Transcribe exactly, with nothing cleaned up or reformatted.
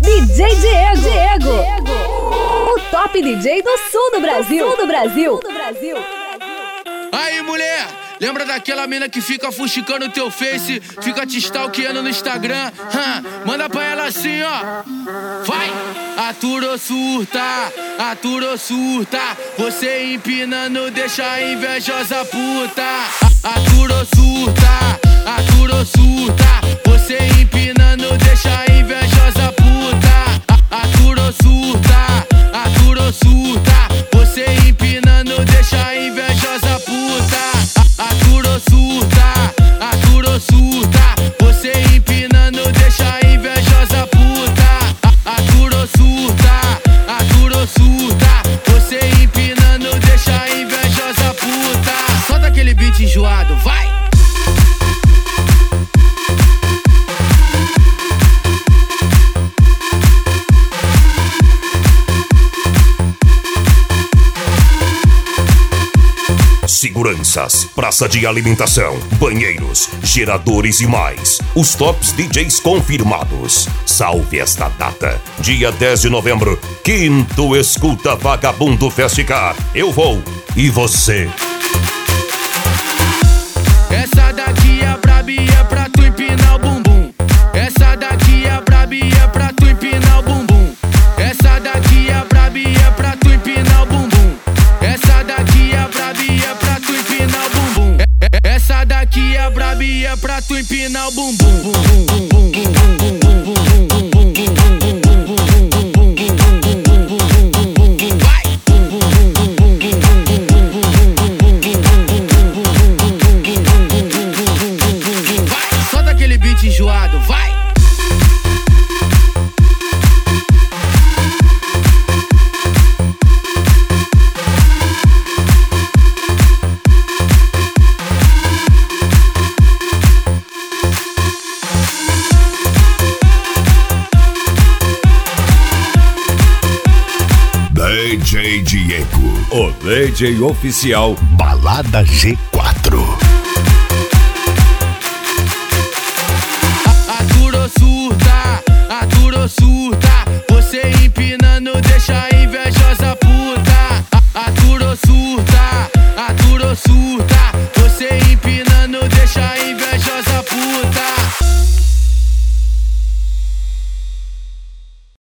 D J Diego. Diego. O top D J do sul do Brasil. Sul do Brasil. Sul do Brasil. Aí, mulher, lembra daquela mina que fica fuxicando o teu face, fica te stalkeando no Instagram? Hum, manda pra ela assim, ó. Vai! Atura ou surta, atura ou surta. Você empinando deixa a invejosa puta. Atura ou surta, atura ou surta. Você empinando deixa a invejosa puta. Atura ou surta, atura ou surta. Você empinando deixa a invejosa puta. Atura ou surta, atura ou surta. Você empinando deixa a invejosa puta. Atura ou surta, atura ou surta. Você empinando deixa a invejosa puta. Solta aquele beat enjoado, vai! Seguranças, praça de alimentação, banheiros, geradores e mais. Os tops D Js confirmados. Salve esta data, dia dez de novembro, quinto Escuta Vagabundo Festicar. Eu vou, e você? Essa daqui é brabia pra tu empinar o bumbum. Essa daqui é brabia pra tu empinar o bumbum. Essa daqui é brabia pra tu empinar o bumbum. Essa daqui é brabia pra tu empinar o bumbum. Essa daqui é brabia pra tu empinar o bumbum. Vai! Vai! Solta aquele beat enjoado, vai! D J Diego, o D J oficial Balada G quatro. Atura ou surta, atura ou surta.